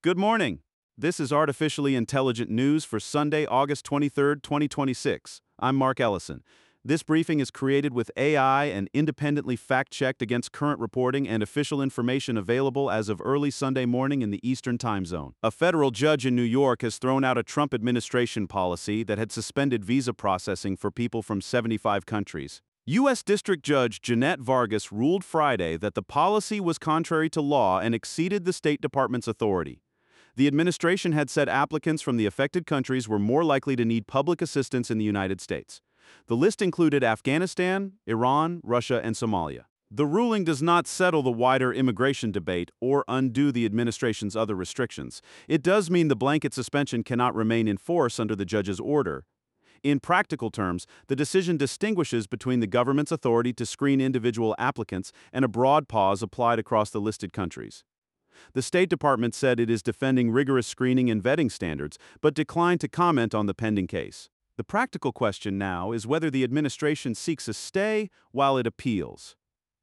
Good morning. This is Artificially Intelligent News for Sunday, August 23rd, 2026. I'm Mark Ellison. This briefing is created with AI and independently fact-checked against current reporting and official information available as of early Sunday morning in the Eastern Time Zone. A federal judge in New York has thrown out a Trump administration policy that had suspended visa processing for people from 75 countries. U.S. District Judge Jeanette Vargas ruled Friday that the policy was contrary to law and exceeded the State Department's authority. The administration had said applicants from the affected countries were more likely to need public assistance in the United States. The list included Afghanistan, Iran, Russia, and Somalia. The ruling does not settle the wider immigration debate or undo the administration's other restrictions. It does mean the blanket suspension cannot remain in force under the judge's order. In practical terms, the decision distinguishes between the government's authority to screen individual applicants and a broad pause applied across the listed countries. The State Department said it is defending rigorous screening and vetting standards, but declined to comment on the pending case. The practical question now is whether the administration seeks a stay while it appeals.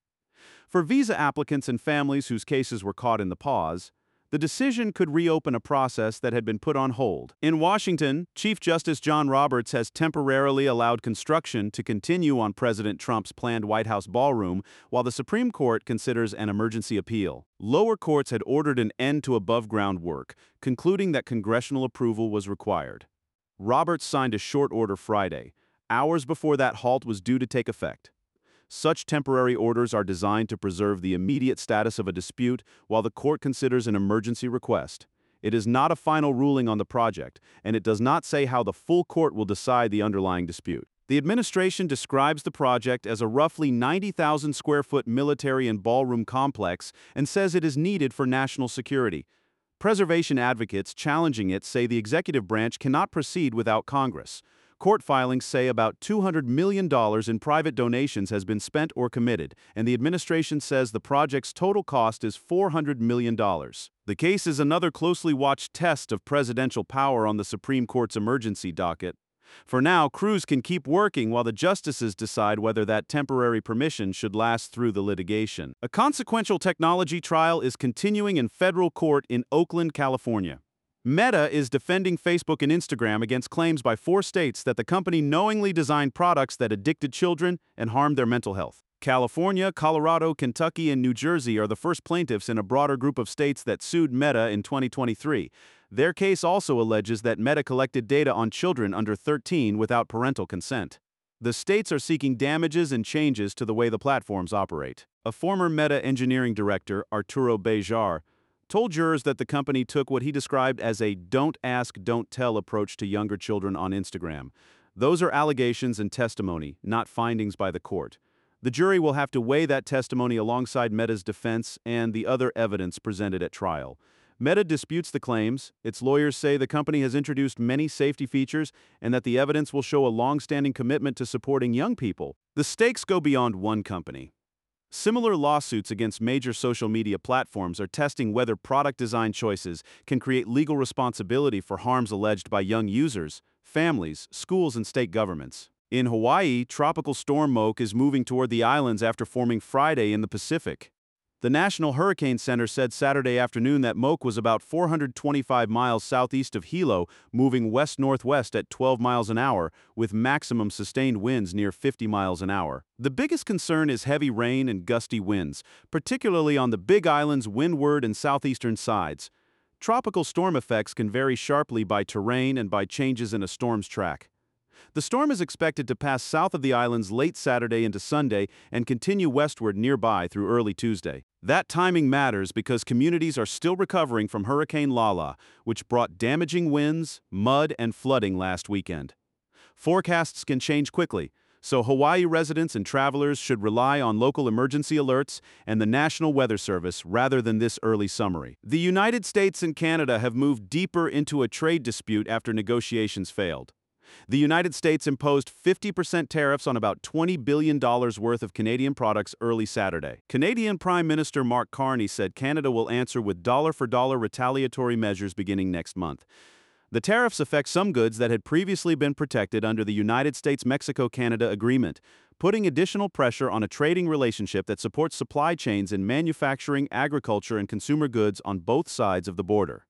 For visa applicants and families whose cases were caught in the pause, the decision could reopen a process that had been put on hold. In Washington, Chief Justice John Roberts has temporarily allowed construction to continue on President Trump's planned White House ballroom while the Supreme Court considers an emergency appeal. Lower courts had ordered an end to above-ground work, concluding that congressional approval was required. Roberts signed a short order Friday, hours before that halt was due to take effect. Such temporary orders are designed to preserve the immediate status of a dispute while the court considers an emergency request. It is not a final ruling on the project, and it does not say how the full court will decide the underlying dispute. The administration describes the project as a roughly 90,000 square foot military and ballroom complex and says it is needed for national security. Preservation advocates challenging it say the executive branch cannot proceed without Congress. Court filings say about $200 million in private donations has been spent or committed, and the administration says the project's total cost is $400 million. The case is another closely watched test of presidential power on the Supreme Court's emergency docket. For now, Cruz can keep working while the justices decide whether that temporary permission should last through the litigation. A consequential technology trial is continuing in federal court in Oakland, California. Meta is defending Facebook and Instagram against claims by 4 states that the company knowingly designed products that addicted children and harmed their mental health. California, Colorado, Kentucky, and New Jersey are the first plaintiffs in a broader group of states that sued Meta in 2023. Their case also alleges that Meta collected data on children under 13 without parental consent. The states are seeking damages and changes to the way the platforms operate. A former Meta engineering director, Arturo Bejar, told jurors that the company took what he described as a don't ask, don't tell approach to younger children on Instagram. Those are allegations and testimony, not findings by the court. The jury will have to weigh that testimony alongside Meta's defense and the other evidence presented at trial. Meta disputes the claims. Its lawyers say the company has introduced many safety features and that the evidence will show a long-standing commitment to supporting young people. The stakes go beyond one company. Similar lawsuits against major social media platforms are testing whether product design choices can create legal responsibility for harms alleged by young users, families, schools, and state governments. In Hawaii, Tropical Storm Moke is moving toward the islands after forming Friday in the Pacific. The National Hurricane Center said Saturday afternoon that Moke was about 425 miles southeast of Hilo, moving west-northwest at 12 miles an hour, with maximum sustained winds near 50 miles an hour. The biggest concern is heavy rain and gusty winds, particularly on the Big Island's windward and southeastern sides. Tropical storm effects can vary sharply by terrain and by changes in a storm's track. The storm is expected to pass south of the islands late Saturday into Sunday and continue westward nearby through early Tuesday. That timing matters because communities are still recovering from Hurricane Lala, which brought damaging winds, mud, and flooding last weekend. Forecasts can change quickly, so Hawaii residents and travelers should rely on local emergency alerts and the National Weather Service rather than this early summary. The United States and Canada have moved deeper into a trade dispute after negotiations failed. The United States imposed 50% tariffs on about $20 billion worth of Canadian products early Saturday. Canadian Prime Minister Mark Carney said Canada will answer with dollar-for-dollar retaliatory measures beginning next month. The tariffs affect some goods that had previously been protected under the United States-Mexico-Canada Agreement, putting additional pressure on a trading relationship that supports supply chains in manufacturing, agriculture, and consumer goods on both sides of the border.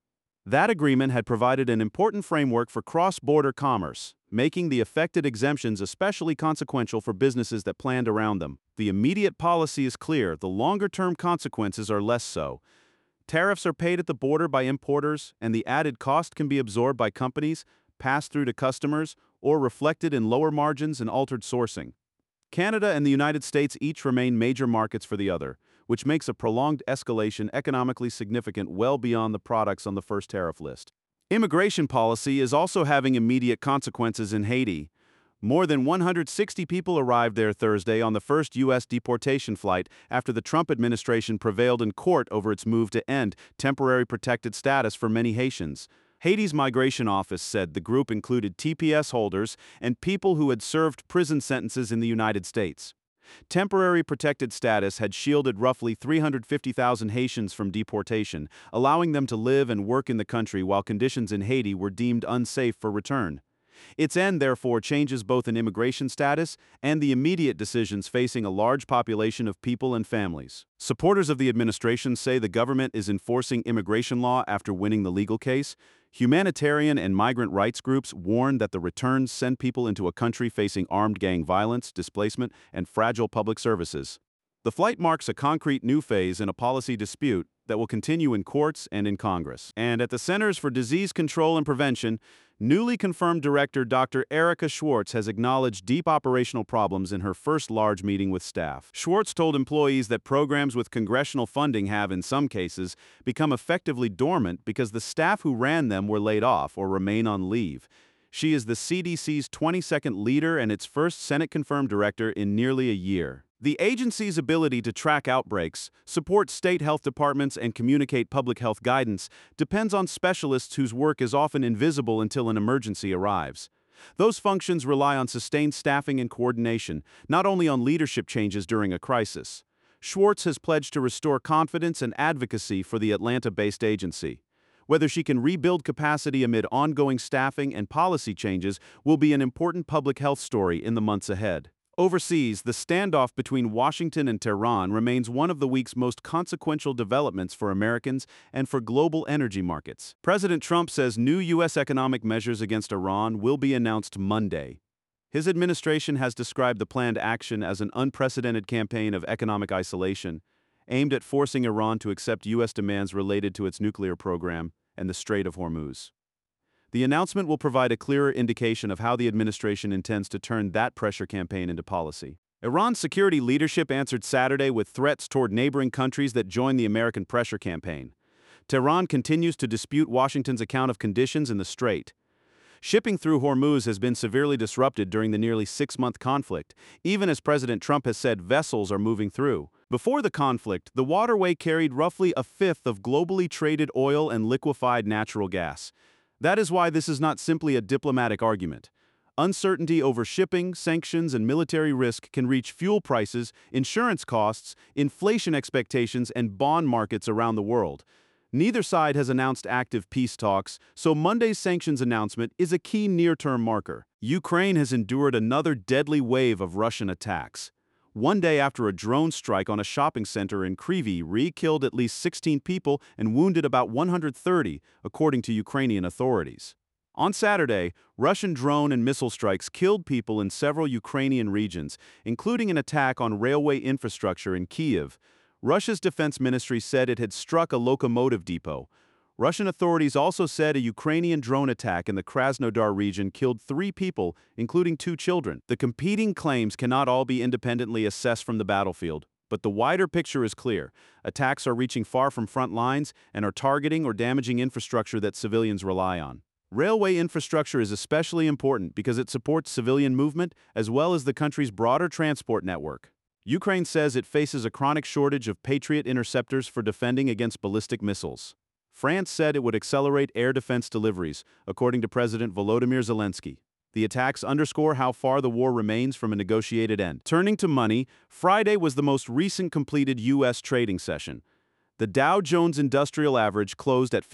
That agreement had provided an important framework for cross-border commerce, making the affected exemptions especially consequential for businesses that planned around them. The immediate policy is clear, the longer-term consequences are less so. Tariffs are paid at the border by importers, and the added cost can be absorbed by companies, passed through to customers, or reflected in lower margins and altered sourcing. Canada and the United States each remain major markets for the other, which makes a prolonged escalation economically significant well beyond the products on the first tariff list. Immigration policy is also having immediate consequences in Haiti. More than 160 people arrived there Thursday on the first U.S. deportation flight after the Trump administration prevailed in court over its move to end temporary protected status for many Haitians. Haiti's migration office said the group included TPS holders and people who had served prison sentences in the United States. Temporary protected status had shielded roughly 350,000 Haitians from deportation, allowing them to live and work in the country while conditions in Haiti were deemed unsafe for return. Its end, therefore, changes both in immigration status and the immediate decisions facing a large population of people and families. Supporters of the administration say the government is enforcing immigration law after winning the legal case. Humanitarian and migrant rights groups warn that the returns send people into a country facing armed gang violence, displacement, and fragile public services. The flight marks a concrete new phase in a policy dispute that will continue in courts and in Congress. And at the Centers for Disease Control and Prevention, newly confirmed director Dr. Erica Schwartz has acknowledged deep operational problems in her first large meeting with staff. Schwartz told employees that programs with congressional funding have, in some cases, become effectively dormant because the staff who ran them were laid off or remain on leave. She is the CDC's 22nd leader and its first Senate-confirmed director in nearly a year. The agency's ability to track outbreaks, support state health departments, and communicate public health guidance depends on specialists whose work is often invisible until an emergency arrives. Those functions rely on sustained staffing and coordination, not only on leadership changes during a crisis. Schwartz has pledged to restore confidence and advocacy for the Atlanta-based agency. Whether she can rebuild capacity amid ongoing staffing and policy changes will be an important public health story in the months ahead. Overseas, the standoff between Washington and Tehran remains one of the week's most consequential developments for Americans and for global energy markets. President Trump says new U.S. economic measures against Iran will be announced Monday. His administration has described the planned action as an unprecedented campaign of economic isolation, aimed at forcing Iran to accept U.S. demands related to its nuclear program and the Strait of Hormuz. The announcement will provide a clearer indication of how the administration intends to turn that pressure campaign into policy. Iran's security leadership answered Saturday with threats toward neighboring countries that join the American pressure campaign. Tehran continues to dispute Washington's account of conditions in the Strait. Shipping through Hormuz has been severely disrupted during the nearly 6-month conflict, even as President Trump has said vessels are moving through. Before the conflict, the waterway carried roughly a fifth of globally traded oil and liquefied natural gas. That is why this is not simply a diplomatic argument. Uncertainty over shipping, sanctions, and military risk can reach fuel prices, insurance costs, inflation expectations, and bond markets around the world. Neither side has announced active peace talks, so Monday's sanctions announcement is a key near-term marker. Ukraine has endured another deadly wave of Russian attacks. One day after a drone strike on a shopping center in Kryvyi Rih killed at least 16 people and wounded about 130, according to Ukrainian authorities. On Saturday, Russian drone and missile strikes killed people in several Ukrainian regions, including an attack on railway infrastructure in Kyiv. Russia's defense ministry said it had struck a locomotive depot. Russian authorities also said a Ukrainian drone attack in the Krasnodar region killed 3 people, including 2 children. The competing claims cannot all be independently assessed from the battlefield, but the wider picture is clear. Attacks are reaching far from front lines and are targeting or damaging infrastructure that civilians rely on. Railway infrastructure is especially important because it supports civilian movement as well as the country's broader transport network. Ukraine says it faces a chronic shortage of Patriot interceptors for defending against ballistic missiles. France said it would accelerate air defense deliveries, according to President Volodymyr Zelensky. The attacks underscore how far the war remains from a negotiated end. Turning to money, Friday was the most recent completed U.S. trading session. The Dow Jones Industrial Average closed at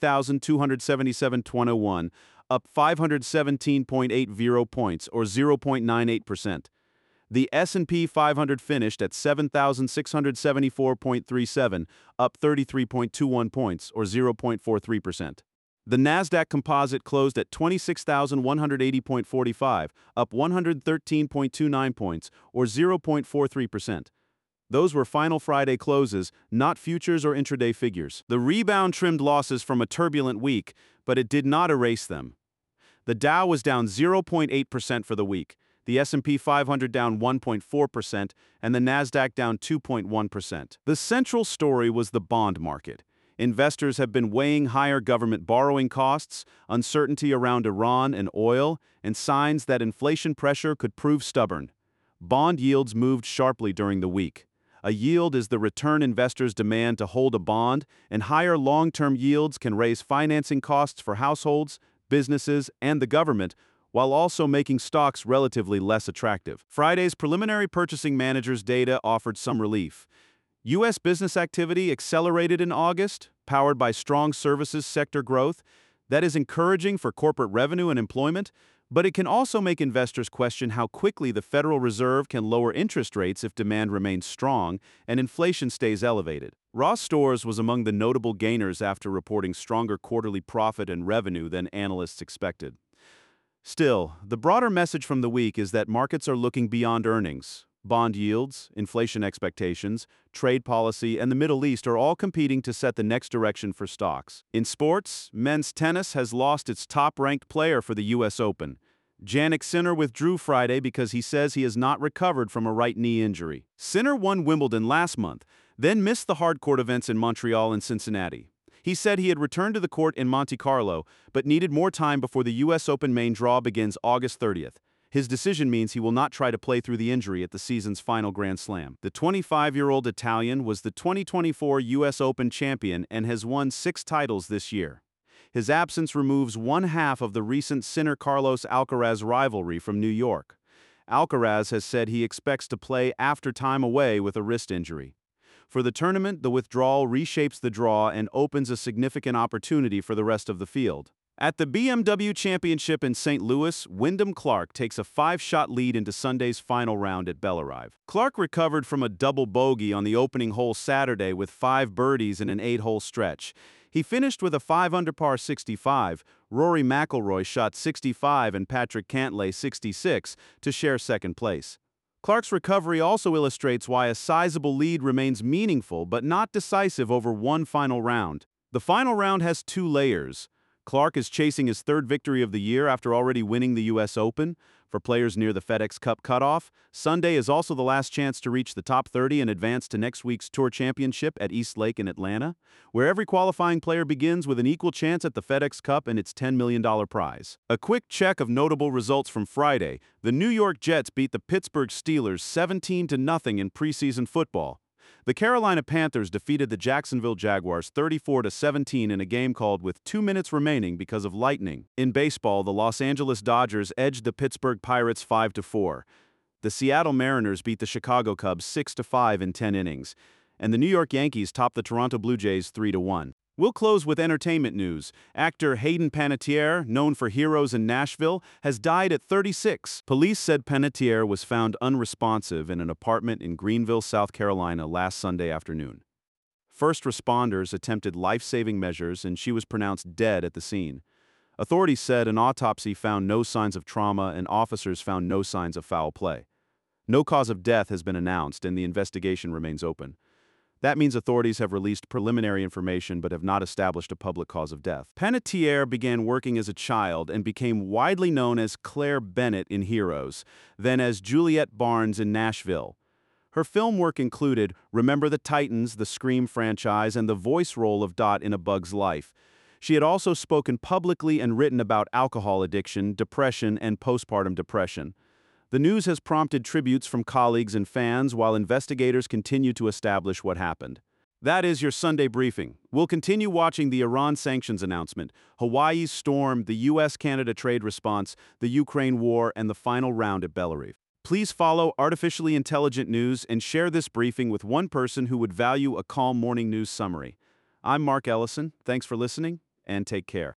53,277.1, up 517.80 points, or 0.98%. The S&P 500 finished at 7,674.37, up 33.21 points, or 0.43%. The Nasdaq Composite closed at 26,180.45, up 113.29 points, or 0.43%. Those were final Friday closes, not futures or intraday figures. The rebound trimmed losses from a turbulent week, but it did not erase them. The Dow was down 0.8% for the week, the S&P 500 down 1.4%, and the Nasdaq down 2.1%. The central story was the bond market. Investors have been weighing higher government borrowing costs, uncertainty around Iran and oil, and signs that inflation pressure could prove stubborn. Bond yields moved sharply during the week. A yield is the return investors demand to hold a bond, and higher long-term yields can raise financing costs for households, businesses, and the government, while also making stocks relatively less attractive. Friday's preliminary purchasing managers' data offered some relief. U.S. business activity accelerated in August, powered by strong services sector growth. That is encouraging for corporate revenue and employment, but it can also make investors question how quickly the Federal Reserve can lower interest rates if demand remains strong and inflation stays elevated. Ross Stores was among the notable gainers after reporting stronger quarterly profit and revenue than analysts expected. Still, the broader message from the week is that markets are looking beyond earnings. Bond yields, inflation expectations, trade policy, and the Middle East are all competing to set the next direction for stocks. In sports, men's tennis has lost its top-ranked player for the U.S. Open. Jannik Sinner withdrew Friday because he says he has not recovered from a right knee injury. Sinner won Wimbledon last month, then missed the hardcourt events in Montreal and Cincinnati. He said he had returned to the court in Monte Carlo, but needed more time before the U.S. Open main draw begins August 30th. His decision means he will not try to play through the injury at the season's final Grand Slam. The 25-year-old Italian was the 2024 U.S. Open champion and has won 6 titles this year. His absence removes one half of the recent Sinner-Carlos Alcaraz rivalry from New York. Alcaraz has said he expects to play after time away with a wrist injury. For the tournament, the withdrawal reshapes the draw and opens a significant opportunity for the rest of the field. At the BMW Championship in St. Louis, Wyndham Clark takes a 5-shot lead into Sunday's final round at Bellerive. Clark recovered from a double bogey on the opening hole Saturday with 5 birdies in an 8-hole stretch. He finished with a 5-under par 65. Rory McIlroy shot 65 and Patrick Cantlay 66 to share second place. Clark's recovery also illustrates why a sizable lead remains meaningful but not decisive over one final round. The final round has 2 layers. Clark is chasing his 3rd victory of the year after already winning the U.S. Open. For players near the FedEx Cup cutoff, Sunday is also the last chance to reach the top 30 and advance to next week's Tour Championship at East Lake in Atlanta, where every qualifying player begins with an equal chance at the FedEx Cup and its $10 million prize. A quick check of notable results from Friday: the New York Jets beat the Pittsburgh Steelers 17-0 in preseason football. The Carolina Panthers defeated the Jacksonville Jaguars 34-17 in a game called with 2 minutes remaining because of lightning. In baseball, the Los Angeles Dodgers edged the Pittsburgh Pirates 5-4. The Seattle Mariners beat the Chicago Cubs 6-5 in 10 innings. And the New York Yankees topped the Toronto Blue Jays 3-1. We'll close with entertainment news. Actor Hayden Panettiere, known for Heroes in Nashville, has died at 36. Police said Panettiere was found unresponsive in an apartment in Greenville, South Carolina last Sunday afternoon. First responders attempted life-saving measures and she was pronounced dead at the scene. Authorities said an autopsy found no signs of trauma and officers found no signs of foul play. No cause of death has been announced and the investigation remains open. That means authorities have released preliminary information but have not established a public cause of death. Panettiere began working as a child and became widely known as Claire Bennett in Heroes, then as Juliette Barnes in Nashville. Her film work included Remember the Titans, the Scream franchise, and the voice role of Dot in A Bug's Life. She had also spoken publicly and written about alcohol addiction, depression, and postpartum depression. The news has prompted tributes from colleagues and fans while investigators continue to establish what happened. That is your Sunday briefing. We'll continue watching the Iran sanctions announcement, Hawaii's storm, the U.S.-Canada trade response, the Ukraine war, and the final round at Bellerive. Please follow Artificially Intelligent News and share this briefing with one person who would value a calm morning news summary. I'm Mark Ellison. Thanks for listening, and take care.